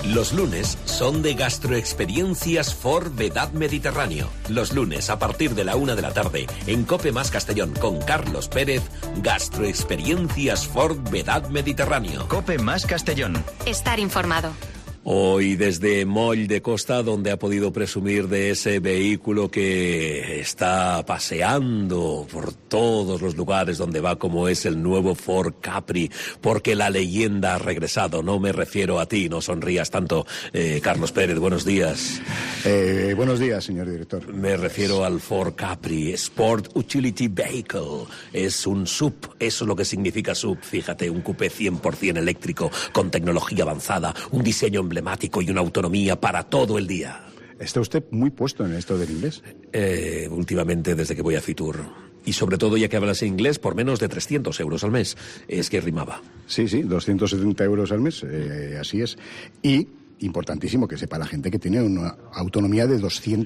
Los lunes son de Gastroexperiencias for Vedad Mediterráneo. Los lunes a partir de la 1 de la tarde en COPE más Castellón con Carlos Pérez, Gastroexperiencias for Vedad Mediterráneo. COPE más Castellón. Estar informado. Hoy desde Moll de Costa, donde ha podido presumir de ese vehículo que está paseando por todos los lugares donde va, como es el nuevo Ford Capri, porque la leyenda ha regresado. No me refiero a ti, no sonrías tanto, Carlos Pérez, buenos días. Buenos días, señor director. Me refiero al Ford Capri, Sport Utility Vehicle. Es un SUV, eso es lo que significa SUV, fíjate, un coupé 100% eléctrico, con tecnología avanzada, un diseño emblemático y una autonomía para todo el día. ¿Está usted muy puesto en esto del inglés? Últimamente, desde que voy a Fitur. Y sobre todo, ya que hablas inglés, por menos de 300 euros al mes. Es que rimaba. Sí, 270 euros al mes, así es. Y, importantísimo que sepa la gente que tiene una autonomía de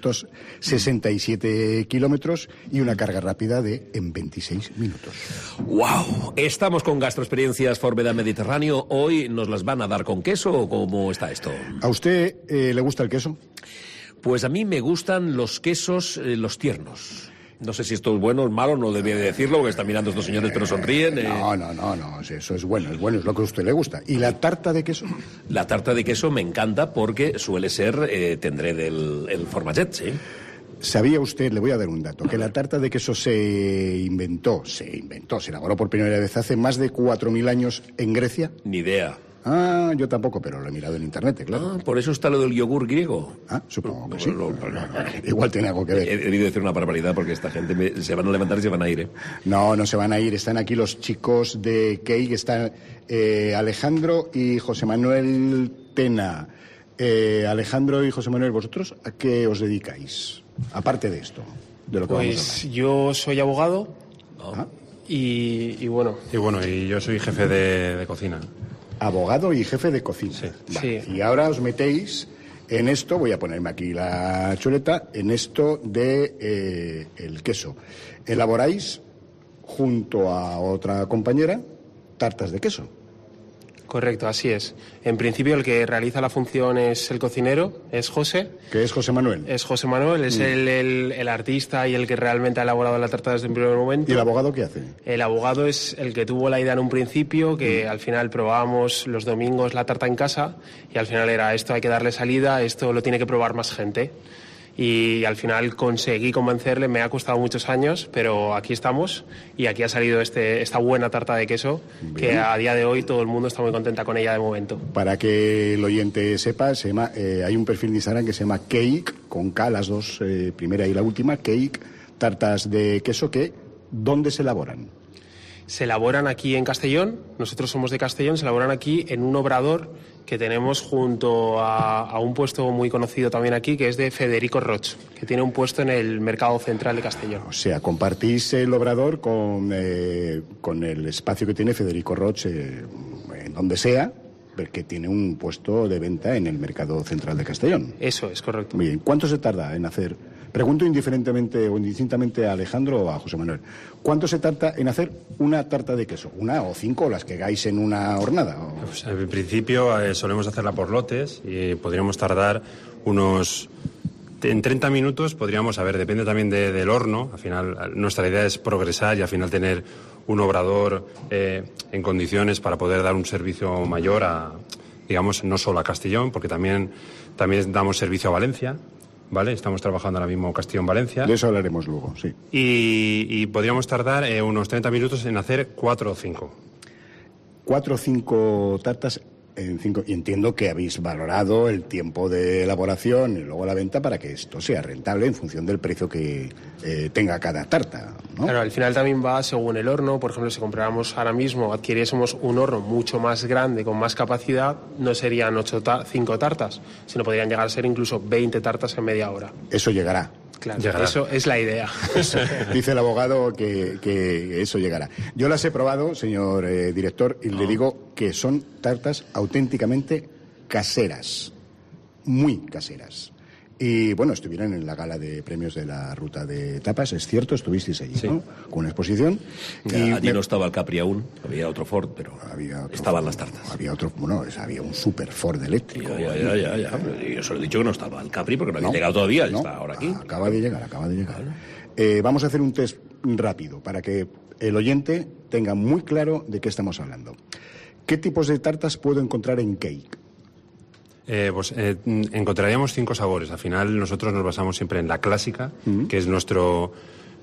267 kilómetros y una carga rápida en 26 minutos. ¡Wow! Estamos con Gastroexperiencias for Vedad Mediterráneo. ¿Hoy nos las van a dar con queso o cómo está esto? ¿A usted le gusta el queso? Pues a mí me gustan los quesos, los tiernos. No sé si esto es bueno o es malo, no debía de decirlo, porque están mirando estos señores pero sonríen. No, eso es bueno, es lo que a usted le gusta. ¿Y la tarta de queso? La tarta de queso me encanta porque suele ser, tendré el formaget, sí. ¿Sabía usted, le voy a dar un dato, que la tarta de queso se elaboró por primera vez hace más de 4.000 años en Grecia? Ni idea. Yo tampoco, pero lo he mirado en internet, claro. Por eso está lo del yogur griego. Supongo que sí. Igual tiene algo que ver. He debido decir una barbaridad porque esta gente se van a levantar y se van a ir, ¿eh? No se van a ir. Están aquí los chicos de Cake, están Alejandro y José Manuel Tena. Alejandro y José Manuel, ¿vosotros a qué os dedicáis? Aparte de esto, de lo que vamos a hablar. Pues yo soy abogado y bueno. Y yo soy jefe de cocina. Abogado y jefe de cocina. Sí. Vale. Sí. Y ahora os metéis en esto, voy a ponerme aquí la chuleta, en esto de el queso. Elaboráis, junto a otra compañera, tartas de queso. Correcto, así es. En principio el que realiza la función es el cocinero, es José. ¿Qué es José Manuel? Es José Manuel, es el artista y el que realmente ha elaborado la tarta desde el primer momento. ¿Y el abogado qué hace? El abogado es el que tuvo la idea en un principio, que al final probábamos los domingos la tarta en casa y al final era esto hay que darle salida, esto lo tiene que probar más gente. Y al final conseguí convencerle, me ha costado muchos años, pero aquí estamos y aquí ha salido esta buena tarta de queso. Bien. Que a día de hoy todo el mundo está muy contenta con ella de momento. Para que el oyente sepa, hay un perfil de Instagram que se llama Cake, con K las dos, primera y la última, Cake, tartas de queso que, ¿dónde se elaboran? Se elaboran aquí en Castellón, nosotros somos de Castellón, se elaboran aquí en un obrador que tenemos junto a un puesto muy conocido también aquí, que es de Federico Roch, que tiene un puesto en el mercado central de Castellón. O sea, compartís el obrador con el espacio que tiene Federico Roch en donde sea, porque tiene un puesto de venta en el mercado central de Castellón. Eso es, correcto. Muy bien. ¿Cuánto se tarda en hacer? Pregunto indiferentemente o indistintamente a Alejandro o a José Manuel. ¿Cuánto se tarda en hacer una tarta de queso? ¿Una o 5 las que hagáis en una hornada? Pues, en principio solemos hacerla por lotes y podríamos tardar unos... En 30 minutos podríamos, depende también del horno. Al final, nuestra idea es progresar y al final tener un obrador en condiciones para poder dar un servicio mayor a, digamos, no solo a Castellón, porque también damos servicio a Valencia. ¿Vale? Estamos trabajando ahora mismo Castellón-Valencia. De eso hablaremos luego, sí. Y podríamos tardar unos 30 minutos en hacer 4 o 5. 4 o 5 tartas en 5. Y entiendo que habéis valorado el tiempo de elaboración y luego la venta para que esto sea rentable en función del precio que tenga cada tarta, ¿no? Claro, al final también va según el horno. Por ejemplo, si compráramos ahora mismo, adquiriésemos un horno mucho más grande, con más capacidad, no serían 5 tartas, sino podrían llegar a ser incluso 20 tartas en media hora. Eso llegará. Claro, llegará. Eso es la idea. Dice el abogado que eso llegará. Yo las he probado, señor director, y le digo que son tartas auténticamente caseras, muy caseras. Y bueno, estuvieron en la gala de premios de la ruta de tapas, es cierto, estuvisteis allí, sí, ¿no? Con una exposición. Y allí no estaba el Capri aún, había otro Ford, pero estaban las tartas. Había otro, bueno, había un super Ford eléctrico. Ya. Yo solo he dicho que no estaba el Capri porque no había llegado todavía, está ahora aquí. Acaba de llegar. Vamos a hacer un test rápido para que el oyente tenga muy claro de qué estamos hablando. ¿Qué tipos de tartas puedo encontrar en Cake? Encontraríamos 5 sabores. Al final nosotros nos basamos siempre en la clásica, que es nuestro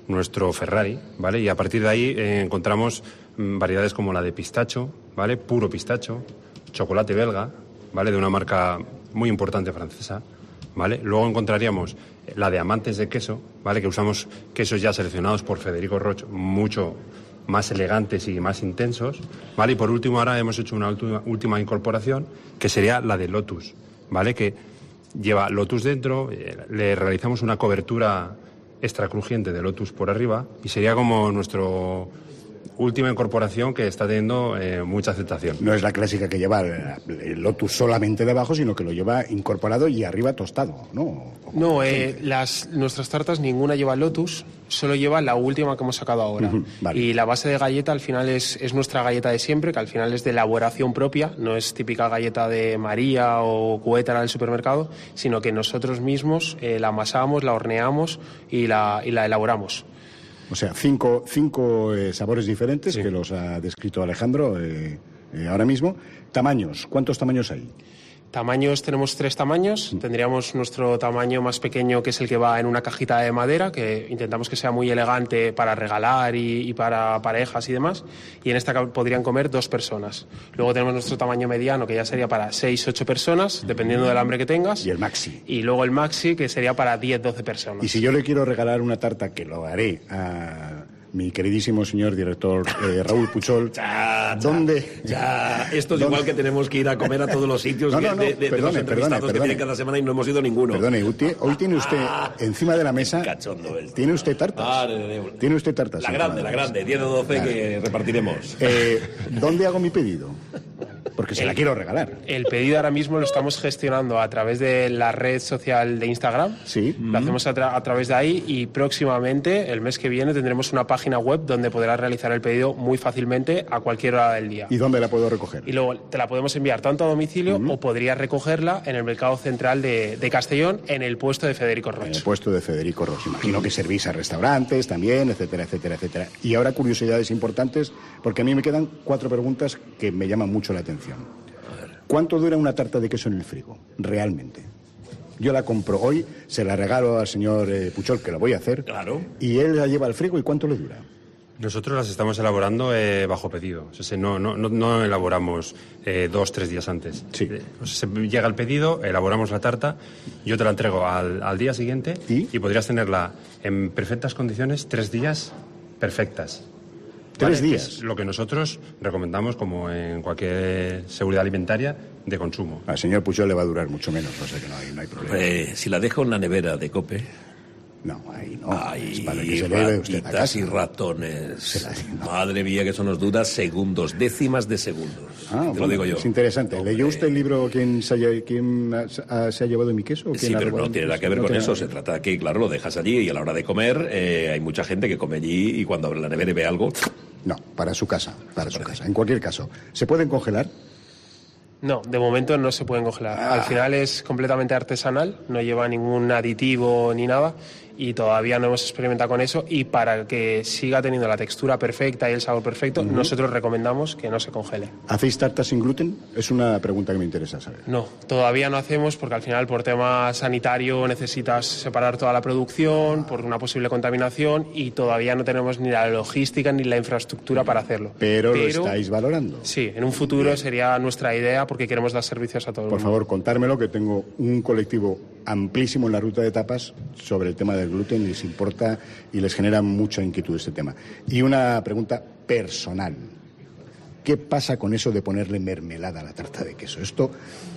Ferrari, ¿vale? Y a partir de ahí encontramos variedades como la de pistacho, ¿vale? Puro pistacho, chocolate belga, ¿vale? De una marca muy importante francesa, ¿vale? Luego encontraríamos la de amantes de queso, ¿vale? Que usamos quesos ya seleccionados por Federico Roch, mucho más elegantes y más intensos, ¿vale? Y por último ahora hemos hecho una última incorporación que sería la de Lotus, ¿vale? Que lleva Lotus dentro, le realizamos una cobertura extra crujiente de Lotus por arriba y sería como nuestra última incorporación que está teniendo mucha aceptación. No es la clásica que lleva el Lotus solamente debajo, sino que lo lleva incorporado y arriba tostado, ¿no? No, nuestras tartas ninguna lleva Lotus, solo lleva la última que hemos sacado ahora. Vale. Y la base de galleta al final es nuestra galleta de siempre, que al final es de elaboración propia, no es típica galleta de María o Cuétara del supermercado, sino que nosotros mismos la amasamos, la horneamos y la elaboramos. O sea, cinco sabores diferentes que los ha descrito Alejandro ahora mismo. Tamaños, ¿cuántos tamaños hay? Tamaños, tenemos 3 tamaños. Tendríamos nuestro tamaño más pequeño, que es el que va en una cajita de madera, que intentamos que sea muy elegante para regalar y para parejas y demás. Y en esta podrían comer 2 personas. Luego tenemos nuestro tamaño mediano, que ya sería para 6-8 personas, dependiendo del hambre que tengas. Y el maxi. Y luego el maxi, que sería para 10-12 personas. Y si yo le quiero regalar una tarta, que lo haré a mi queridísimo señor director Raúl Puchol, ¿dónde? Esto es igual que tenemos que ir a comer a todos los sitios de los entrevistados que tiene cada semana y no hemos ido ninguno. Perdone, hoy tiene usted encima de la mesa, tiene usted tartas. Tiene usted tartas. La grande, 10 o 12 que repartiremos. ¿Dónde hago mi pedido? Porque se la quiero regalar. El pedido ahora mismo lo estamos gestionando a través de la red social de Instagram. Sí. Lo hacemos a través de ahí y próximamente, el mes que viene, tendremos una página web donde podrás realizar el pedido muy fácilmente a cualquier hora del día. ¿Y dónde la puedo recoger? Y luego te la podemos enviar tanto a domicilio o podrías recogerla en el Mercado Central de Castellón, en el puesto de Federico Roch. En el puesto de Federico Roch. Imagino que servís a restaurantes también, etcétera, etcétera, etcétera. Y ahora curiosidades importantes, porque a mí me quedan 4 preguntas que me llaman mucho la atención. ¿Cuánto dura una tarta de queso en el frigo, realmente? Yo la compro hoy, se la regalo al señor Puchol, que lo voy a hacer. Claro. Y él la lleva al frigo, ¿y cuánto le dura? Nosotros las estamos elaborando bajo pedido. O sea, no elaboramos 2-3 días antes. Sí. Llega el pedido, elaboramos la tarta, yo te la entrego al día siguiente y podrías tenerla en perfectas condiciones 3 días perfectas. 3 días. Es lo que nosotros recomendamos, como en cualquier seguridad alimentaria, de consumo. Al señor Puchol le va a durar mucho menos, o sea que no hay problema. Si la dejo en la nevera de COPE... No, ahí no. Hay para que se lleve usted a casa. y ratones. Madre mía, que eso nos dura segundos, décimas de segundos. Te lo digo yo. Es interesante. Hombre. ¿Leyó usted el libro ¿Quién se ha llevado mi queso? Sí, pero no tiene nada que ver con eso. Se trata de que, claro, lo dejas allí y a la hora de comer hay mucha gente que come allí y cuando abre la nevera y ve algo... No, para su casa. En cualquier caso, ¿se pueden congelar? No, de momento no se pueden congelar. Al final es completamente artesanal, no lleva ningún aditivo ni nada y todavía no hemos experimentado con eso, y para que siga teniendo la textura perfecta y el sabor perfecto, nosotros recomendamos que no se congele. ¿Hacéis tartas sin gluten? Es una pregunta que me interesa saber. No, todavía no hacemos porque al final por tema sanitario necesitas separar toda la producción por una posible contaminación y todavía no tenemos ni la logística ni la infraestructura para hacerlo. Pero lo estáis valorando. Sí, en un futuro sería nuestra idea porque queremos dar servicios a todo el mundo. Por favor, contármelo, que tengo un colectivo amplísimo en la ruta de tapas sobre el tema del gluten y les importa y les genera mucha inquietud este tema. Y una pregunta personal. ¿Qué pasa con eso de ponerle mermelada a la tarta de queso? ¿Esto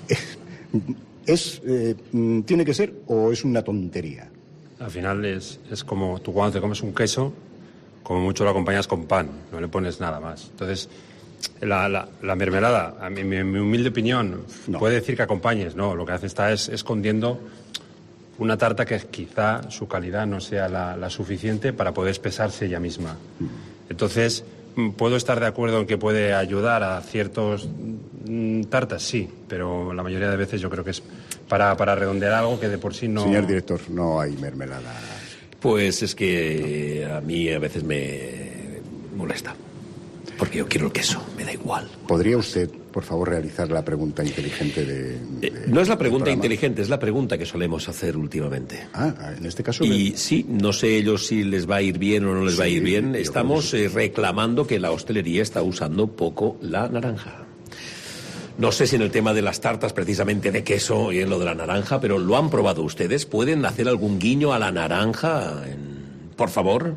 tiene que ser o es una tontería? Al final es como tú cuando te comes un queso, como mucho lo acompañas con pan, no le pones nada más. Entonces, la mermelada, a mi humilde opinión, puede decir que acompañes, no, lo que hace está es escondiendo una tarta que quizá su calidad no sea la suficiente para poder espesarse ella misma. Entonces, ¿puedo estar de acuerdo en que puede ayudar a ciertos tartas? Sí, pero la mayoría de veces yo creo que es para redondear algo que de por sí no... Señor director, no hay mermelada. Pues es que a mí a veces me molesta. Porque yo quiero el queso, me da igual. ¿Podría usted, por favor, realizar la pregunta inteligente de no es la pregunta inteligente, es la pregunta que solemos hacer últimamente. En este caso... Y sí, no sé ellos si les va a ir bien o no les va a ir bien. Estamos reclamando que la hostelería está usando poco la naranja. No sé si en el tema de las tartas precisamente de queso y en lo de la naranja, pero ¿lo han probado ustedes? ¿Pueden hacer algún guiño a la naranja? Por favor.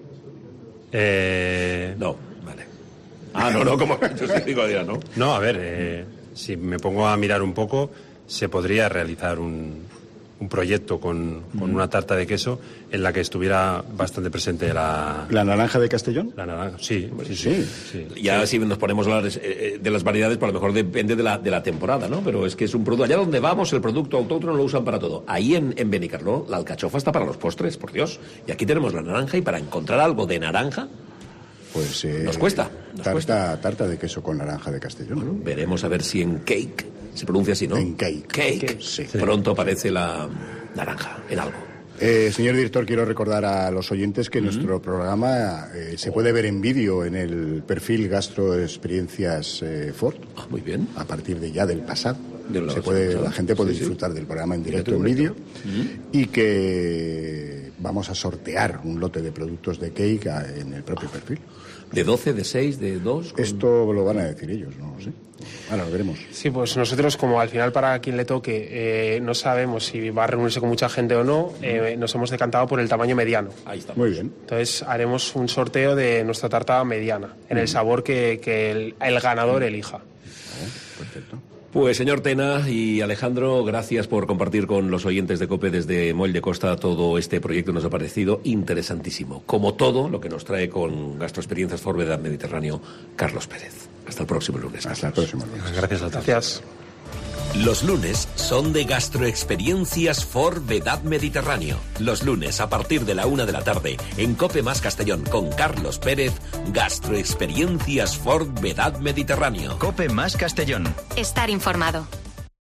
No, vale. No, como yo sí digo, ¿no? No, a ver, si me pongo a mirar un poco, se podría realizar un proyecto con una tarta de queso en la que estuviera bastante presente la naranja de Castellón. La naranja, sí. Ya si nos ponemos a hablar de las variedades, pues a lo mejor depende de la temporada, ¿no? Pero es que es un producto, allá donde vamos el producto autóctono lo usan para todo. Ahí en Benicarló la alcachofa está para los postres, por Dios. Y aquí tenemos la naranja y para encontrar algo de naranja pues nos cuesta. Tarta de queso con naranja de Castellón. Bueno, veremos a ver si en cake se pronuncia así, ¿no? En cake. Sí. Pronto aparece la naranja en algo. Señor director, quiero recordar a los oyentes que nuestro programa se puede ver en vídeo en el perfil Gastroexperiencias Ford. Muy bien. A partir de ya del pasado. La gente puede disfrutar del programa en directo en vídeo. Y que vamos a sortear un lote de productos de cake en el propio perfil. ¿De 12, de 6, de 2? Esto lo van a decir ellos, no lo sé. Ahora lo veremos. Sí, pues nosotros, como al final para quien le toque, no sabemos si va a reunirse con mucha gente o no, nos hemos decantado por el tamaño mediano. Ahí está. Muy bien. Entonces haremos un sorteo de nuestra tarta mediana, en el sabor que el ganador elija. Perfecto. Pues señor Tena y Alejandro, gracias por compartir con los oyentes de COPE desde Moll de Costa todo este proyecto. Nos ha parecido interesantísimo, como todo lo que nos trae con Gastroexperiencias Ford Vedad Mediterráneo Carlos Pérez. Hasta el próximo lunes. Hasta el próximo lunes. Gracias a todos. Gracias. Los lunes son de Gastroexperiencias Ford Vedad Mediterráneo. Los lunes a partir de la 1 de la tarde en COPE más Castellón con Carlos Pérez, Gastroexperiencias Ford Vedad Mediterráneo. COPE más Castellón. Estar informado.